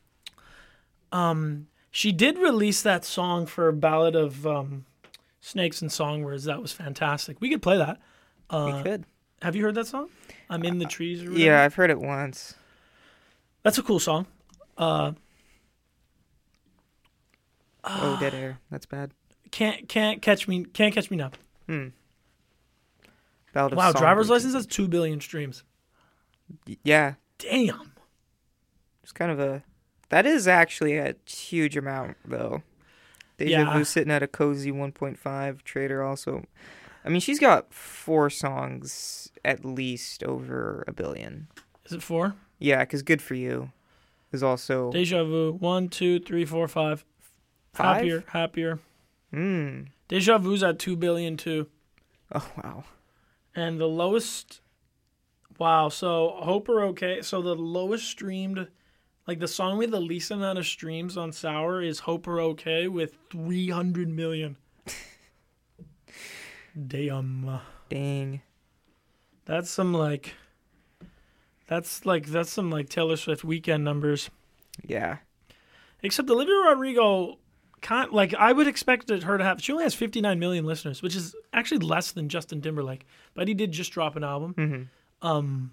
um, she did release that song for Ballad of um, Snakes and Songwords. That was fantastic. We could play that. Uh, we could. Have you heard that song? I'm in the trees. Or whatever? Yeah, I've heard it once. That's a cool song. Uh, Oh, dead air. That's bad. can't can't catch me. Can't catch me now. Hmm. Ballad of Wow, driver's Songbirds. license has two billion streams. Y- Yeah, Damn. it's kind of a. That is actually a huge amount, though. Deja Yeah. Vu sitting at a cozy one point five. Trader also. I mean, she's got four songs at least over a billion. Is it four? Yeah, because Good For You is also Deja Vu. One, two, three, four, five. five. Happier, happier. Hmm. Deja Vu's at two billion too. Oh, wow. And the lowest, wow. So Hope We're Okay. So the lowest streamed, like the song with the least amount of streams on Sour is Hope We're Okay with three hundred million. Damn. Dang. That's some like, that's like, that's some like Taylor Swift weekend numbers. Yeah. Except Olivia Rodrigo, can't, like I would expect her to have, she only has fifty-nine million listeners, which is actually less than Justin Timberlake. But he did just drop an album. Mm-hmm. Um,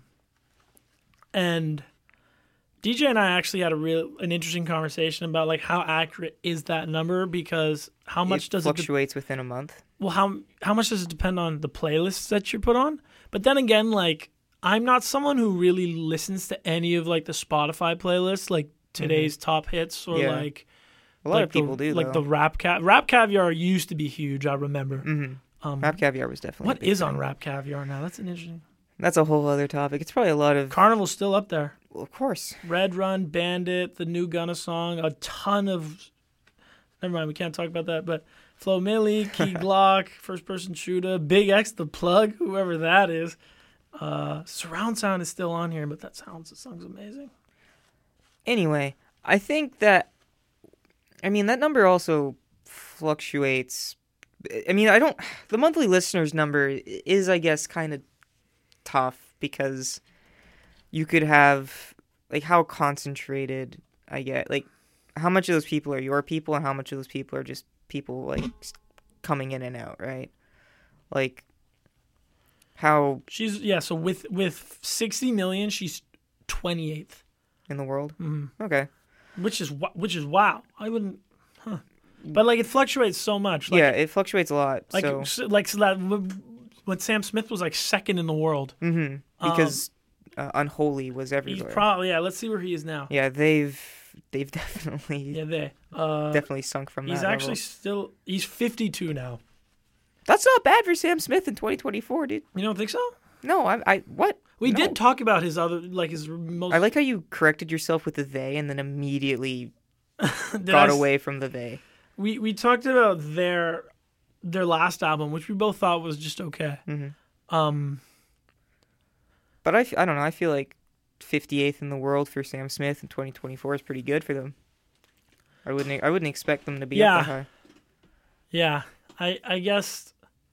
and D J and I actually had a real an interesting conversation about like how accurate is that number, because how much it does it de- fluctuates within a month? well how how much does it depend on the playlists that you put on? But then again, like I'm not someone who really listens to any of like the Spotify playlists, like today's top hits or Yeah. like A lot like of people the, do, like though. the Rap Cav- Rap Caviar used to be huge. I remember. Mm-hmm. Um, Rap Caviar was definitely. what a big is thing. on Rap Caviar now? That's an interesting. That's a whole other topic. It's probably a lot of. Carnival's still up there. Well, of course. Red Run, Bandit, the new Gunna song, a ton of. Never mind, we can't talk about that. But Flo Milli, Key Glock, First Person Shooter, Big X, The Plug, whoever that is. Uh, surround sound is still on here, but that sounds the song's amazing. Anyway, I think that. I mean, that number also fluctuates. I mean, I don't. The monthly listeners number is, I guess, kind of tough because you could have. Like, how concentrated I get. Like, how much of those people are your people and how much of those people are just people, like, coming in and out, right? Like, how. She's, yeah, so with, with sixty million, she's twenty-eighth. In the world? Mhm. Okay. Which is, wa- which is wow. I wouldn't, huh. But, like, it fluctuates so much. Like, yeah, it fluctuates a lot. Like, so. so, like so that when Sam Smith was, like, second in the world. Mm-hmm. Because uh, Unholy was He's everywhere. probably, yeah, let's see where he is now. Yeah, they've they've definitely Yeah, they. Uh, definitely sunk from He's that actually level. still, he's fifty-two now. That's not bad for Sam Smith in twenty twenty-four, dude. You don't think so? No, I I what? We No. did talk about his other, like his most. I like how you corrected yourself with the they and then immediately Did got I s- away from the they. We we talked about their their last album, which we both thought was just okay. Mm-hmm. Um, But I, f- I don't know. I feel like fifty-eighth in the world for Sam Smith in twenty twenty-four is pretty good for them. I wouldn't I wouldn't expect them to be Yeah. up that high. yeah, I I guess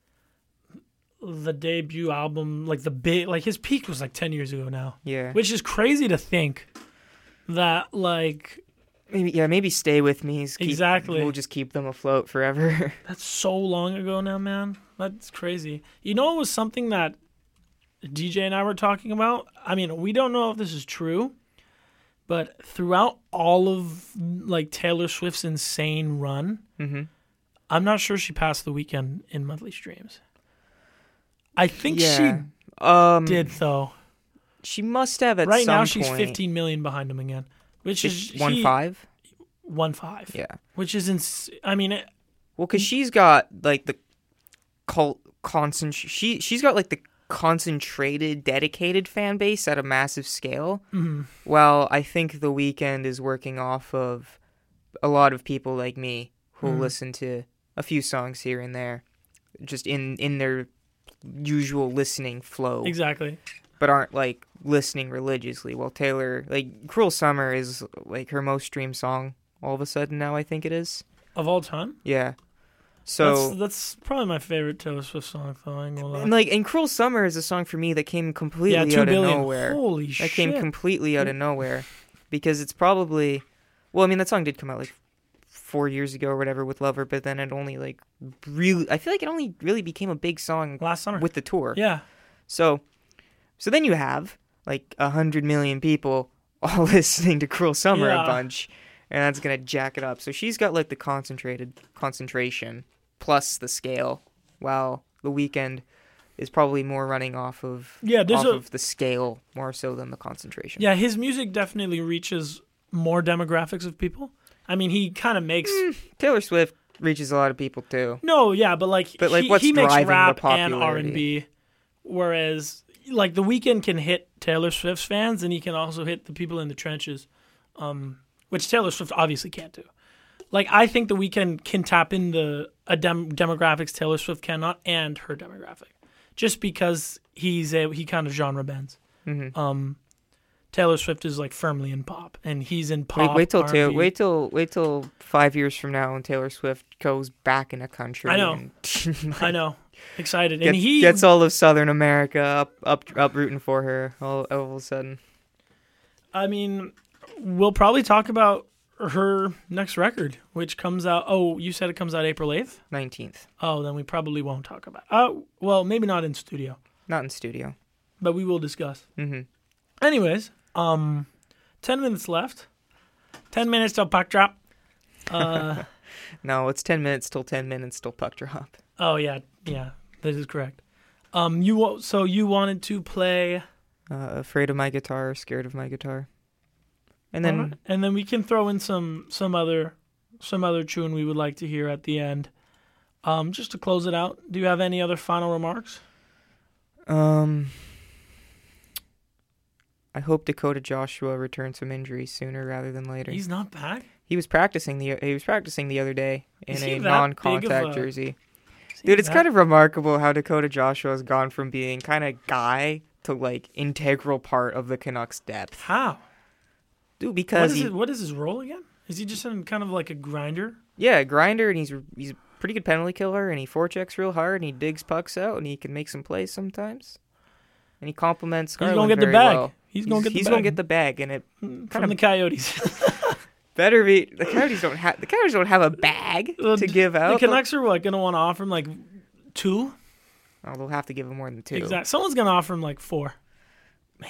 the debut album, like the big, like his peak was like ten years ago now. Yeah. Which is crazy to think that like Maybe yeah, maybe Stay With Me. is keep- Exactly. We'll just keep them afloat forever. that's so long ago now, man. That's crazy. You know, it was something that D J and I were talking about. I mean, we don't know if this is true, but throughout all of like Taylor Swift's insane run, mm-hmm. I'm not sure she passed the weekend in monthly streams. I think Yeah. she Um did though. she must have at right some now she's point. fifteen million behind him again, which is One he- five. one five. Yeah. Which is ins- I mean, it, Well, because she's got like the cult concent. She she's got like the concentrated, dedicated fan base at a massive scale. mhm. Well, I think The Weeknd is working off of a lot of people like me who Mhm. listen to a few songs here and there, just in in their usual listening flow, exactly. but aren't like listening religiously. Well, Taylor, like "Cruel Summer" is like her most streamed song all of a sudden now. I think it is. Of all time. Yeah. So that's, that's probably my favorite Taylor Swift song. Though I ain't gonna lie. and like and "Cruel Summer" is a song for me that came completely yeah, two out billion. of nowhere. Holy That shit! came completely out of nowhere because it's probably, well, I mean, that song did come out like four years ago or whatever with Lover, but then it only like really, I feel like it only really became a big song Last summer. with the tour. yeah. So, so then you have like a hundred million people all listening to "Cruel Summer" Yeah. a bunch, and that's gonna jack it up. So she's got like the concentrated concentration plus the scale, while The Weeknd is probably more running off of Yeah, there's off a- of the scale more so than the concentration. Yeah, his music definitely reaches more demographics of people. I mean, he kind of makes Taylor Swift reaches a lot of people too. no, yeah, but like, But, like, he, what's he makes driving the rap and popularity? R and B, whereas like The Weeknd can hit Taylor Swift's fans, and he can also hit the people in the trenches, um, which Taylor Swift obviously can't do. Like, I think The Weeknd can tap into a dem- demographics Taylor Swift cannot, and her demographic, just because he's a he kind of genre bends. Mhm. Um, Taylor Swift is like firmly in pop, and he's in Wait, pop. wait till R and Taylor, B. wait till wait till five years from now when Taylor Swift goes back in a country. I know. and I know, excited, Gets, and he gets all of Southern America up up up rooting for her all, all of a sudden. I mean, we'll probably talk about her next record, which comes out. Oh, you said it comes out April eighth? Nineteenth, Oh, then we probably won't talk about it. Oh, well, maybe not in studio, not in studio. but we will discuss. hmm Anyways, um, ten minutes left. ten minutes till puck drop. Uh, No, it's ten minutes till ten minutes till puck drop. oh, yeah, yeah, that is correct. Um, you wa- So you wanted to play... Uh, afraid of my guitar, scared of my guitar, and then Alright. And then we can throw in some some other some other tune we would like to hear at the end. Um, just to close it out, do you have any other final remarks? um, I hope Dakota Joshua returns from injury sooner rather than later. He's not back. He was practicing the he was practicing the other day in Is he a that big of non-contact a- jersey. Is he Dude, it's that- kind of remarkable how Dakota Joshua has gone from being kind of guy to like integral part of the Canucks depth. How? Dude, What because is he it? What is his role again? Is he just in kind of like a grinder? yeah, a grinder, and he's he's a pretty good penalty killer, and he forechecks real hard, and he digs pucks out, and he can make some plays sometimes. And he compliments He's Garland gonna get the very bag. well. He's gonna get the he's bag. gonna get the bag, and it From kind of the Coyotes. better be the Coyotes don't have the Coyotes don't have a bag The- to give out. The Canucks are what gonna want to offer him like two? Oh, they'll have to give him more than two. Exactly. Someone's gonna offer him like four. Man.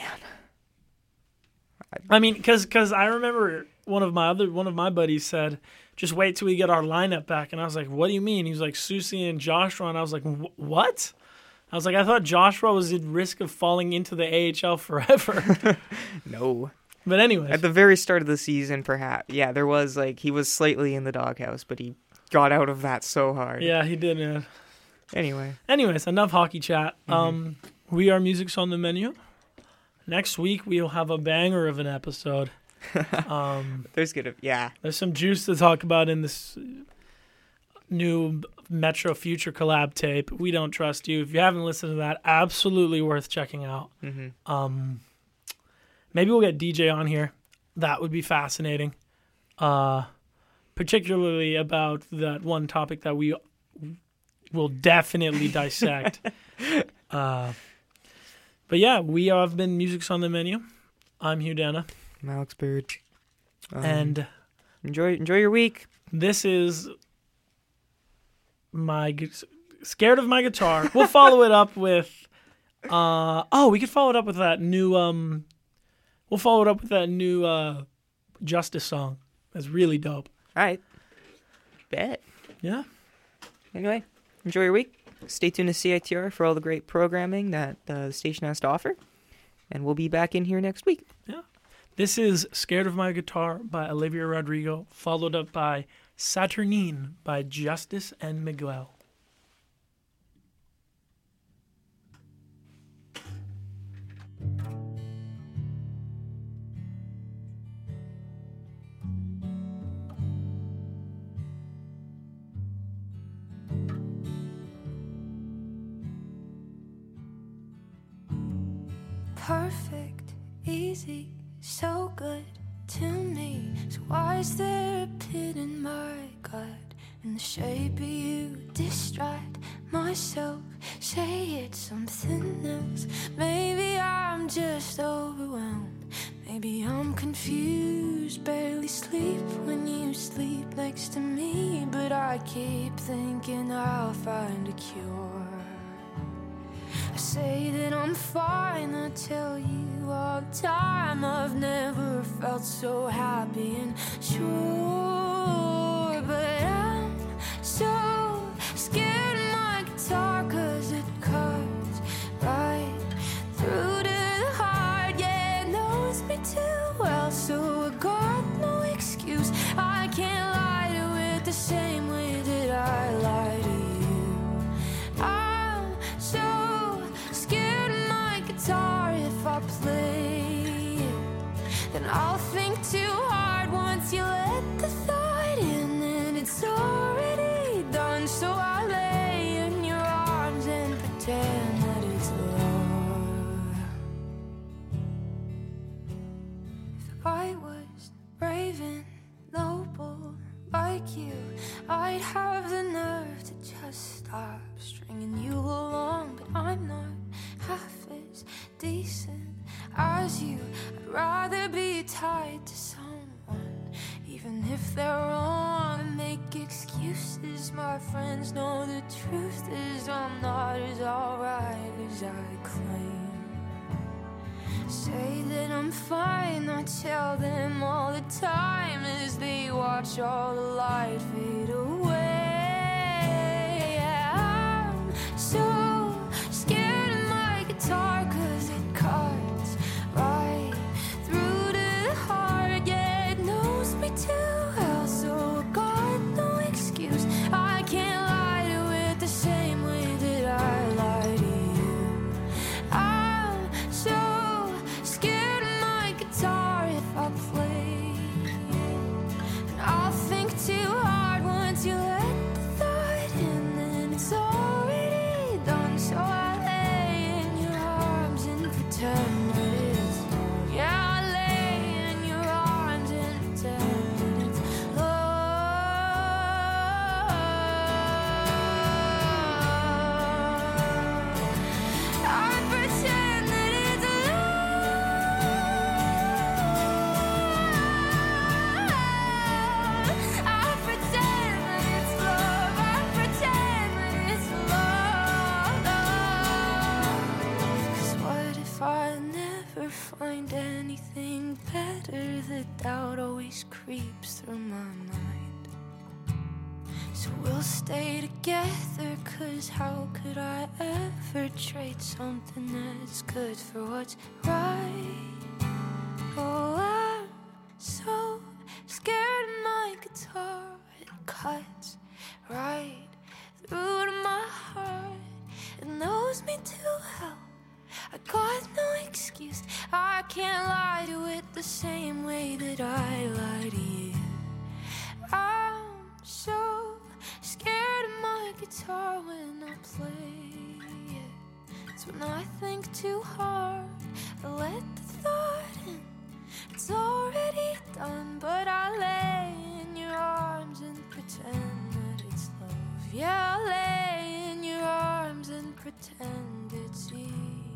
I mean, because because I remember one of my other one of my buddies said, "Just wait till we get our lineup back," and I was like, "What do you mean?" He was like, "Susie and Joshua," and I was like, "Wh- "What?" I was like, "I thought Joshua was at risk of falling into the A H L forever." No. But anyways, At the very start of the season, perhaps. Yeah, there was like he was slightly in the doghouse, but he got out of that so hard. yeah, he did. Man. Anyway, Anyways, enough hockey chat. Mm-hmm. Um, we are Music's on the Menu. Next week we'll have a banger of an episode. um, there's gonna yeah. there's some juice to talk about in this new Metro Future collab tape. We Don't Trust You. If you haven't listened to that, absolutely worth checking out. hmm Um, maybe we'll get D J on here. That would be fascinating. Uh, particularly about that one topic that we will definitely dissect. uh, but yeah, we have been Music's on the Menu. I'm Hugh Dana, I'm Alex Bird. Um, and enjoy enjoy your week. this is my gu- scared of my guitar. We'll follow it up with. Uh, oh, we could follow it up with that new. Um, we'll follow it up with that new uh, Justice song. That's really dope. All right. Bet. Yeah. Anyway, enjoy your week. Stay tuned to C I T R for all the great programming that uh, the station has to offer. And we'll be back in here next week. Yeah. This is Scared of My Guitar by Olivia Rodrigo, followed up by Saturnine by Justice and Miguel. Perfect, easy, so good to me. So why is there a pit in my gut? In the shape of you, distract myself. Say it's something else. Maybe I'm just overwhelmed. Maybe I'm confused. Barely sleep when you sleep next to me. But I keep thinking I'll find a cure. I say that I'm fine, I tell you all the time I've never felt so happy and sure. But I'm so scared of my guitar, cause it cuts right through to the heart. Yeah, it knows me too well, so I got no excuse. I can't lie to it the same way that I lie to you. I'm so if I play it, then I'll think too hard. Once you let the thought in, then it's already done. So I lay in your arms and pretend that it's love. If I was brave and noble like you, I'd have the nerve to just stop stringing you along. But I'm not half as decent as you. I'd rather be tied to someone, even if they're wrong, and make excuses. My friends know the truth is I'm not as alright as I claim. Say that I'm fine, I tell them all the time as they watch all the light fade away. I'm so scared of my guitar, cause it cuts right through to the heart. Yeah, it knows me too well, so I got no excuse. I can't lie to it the same way that I lie to you. I'm so scared of my guitar. If I play it, and I'll think too hard. Once you let the thought in, then it's already done. So I lay in your arms and pretend that it's love. Yeah, I lay in your arms and pretend that it's love. I pretend that it's love. I pretend that it's love. I pretend that it's love. 'Cause what if I never find anything better? The doubt always creeps through my mind. So we'll stay together, 'cause how could I ever trade something that's good for what's right? Oh, I'm so scared of my guitar. It cuts right through to my heart. It knows me too well. I got no excuse. I can't lie to it the same way that I lie to you. I'm so scared of my guitar when I play it. It's when I think too hard, I let the thought in. It's already done, but I lay in your arms and pretend that it's love. Yeah, I lay in your arms and pretend it's enough.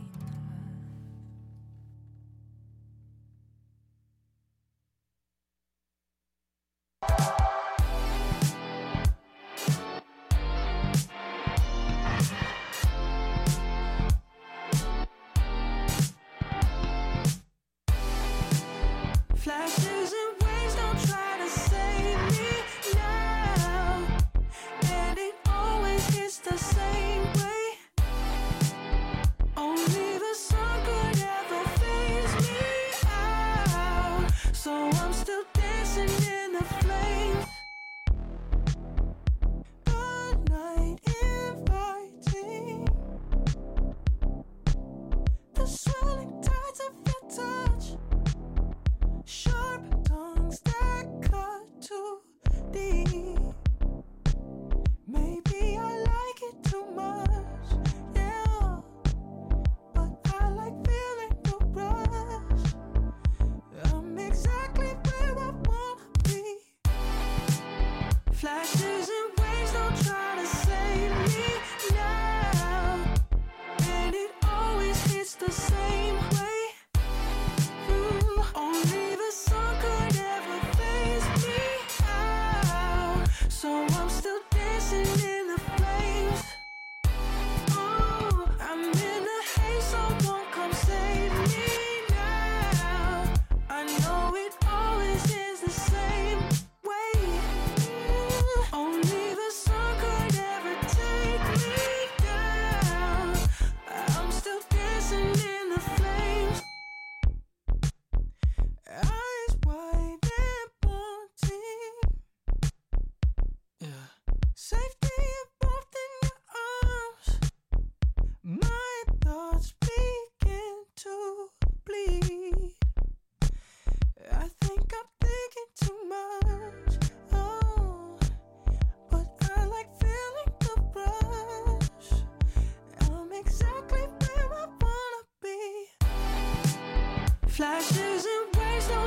Flashes and waves don't try to save me now, and it always hits the same way. Only the sun could ever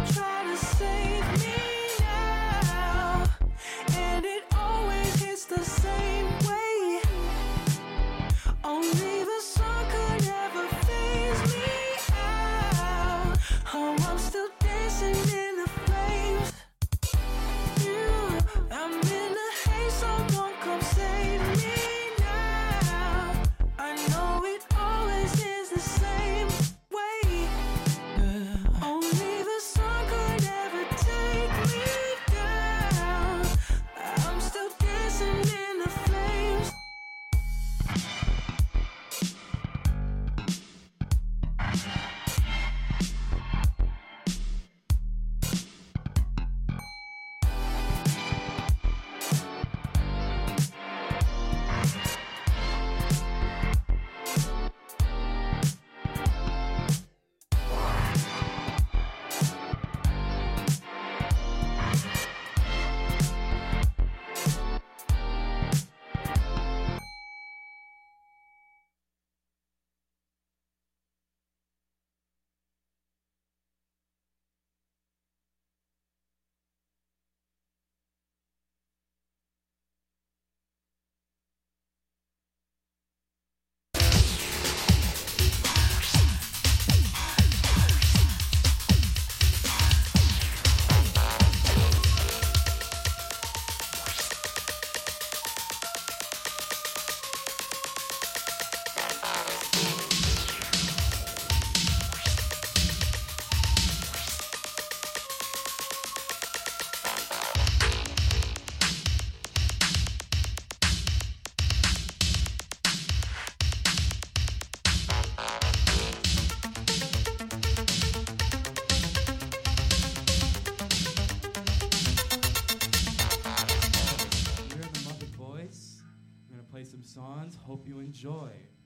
people try to save me now, and it always hits the same way. Only the sun could ever phase me out. Oh, I'm still dancing in the flames. You, I'm in the haze, someone come save me now. I know it always is the same way. Only the sun could ever take me down. I'm still dancing in the flames. We're the Muppet Boys. I'm gonna play some songs. Hope you enjoy.